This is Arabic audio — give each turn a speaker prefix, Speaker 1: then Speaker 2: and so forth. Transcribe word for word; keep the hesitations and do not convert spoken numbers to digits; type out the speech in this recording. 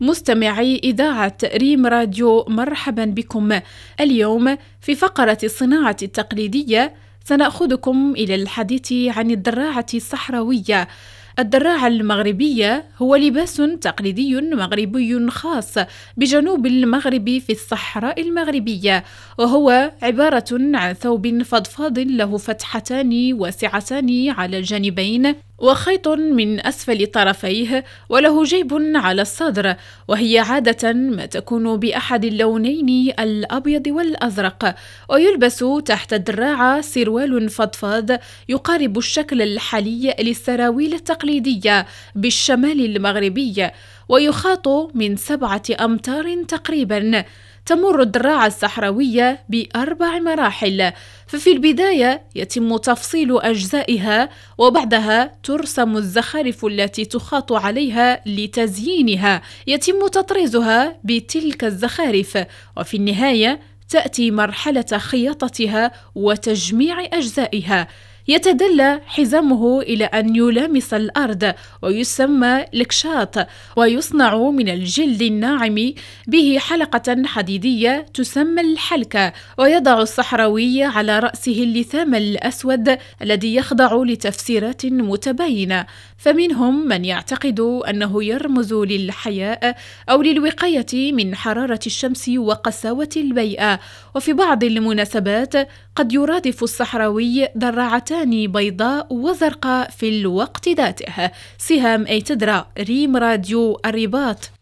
Speaker 1: مستمعي إذاعة ريم راديو، مرحبا بكم. اليوم في فقرة الصناعة التقليدية سنأخذكم إلى الحديث عن الدراعة الصحراوية. الدراعة المغربية هو لباس تقليدي مغربي خاص بجنوب المغرب في الصحراء المغربية، وهو عبارة عن ثوب فضفاض له فتحتان واسعتان على الجانبين وخيط من أسفل طرفيه، وله جيب على الصدر، وهي عادة ما تكون بأحد اللونين الأبيض والأزرق. ويلبس تحت الدراعة سروال فضفاض يقارب الشكل الحالي للسراويل التقليدية بالشمال المغربي، ويخاط من سبعة أمتار تقريبا. تمر الدراعة الصحراوية بأربع مراحل، ففي البداية يتم تفصيل أجزائها، وبعدها ترسم الزخارف التي تخاط عليها لتزيينها، يتم تطريزها بتلك الزخارف، وفي النهاية تأتي مرحلة خياطتها وتجميع أجزائها. يتدلى حزامه إلى أن يلامس الأرض ويسمى لكشاط، ويصنع من الجلد الناعم، به حلقة حديدية تسمى الحلكة، ويضع الصحراوي على رأسه اللثام الأسود الذي يخضع لتفسيرات متباينة، فمنهم من يعتقد أنه يرمز للحياء أو للوقاية من حرارة الشمس وقساوة البيئة. وفي بعض المناسبات قد يرادف الصحراوي دراعتان بيضاء وزرقاء في الوقت ذاته. سهام أي تدرى، ريم راديو الرباط.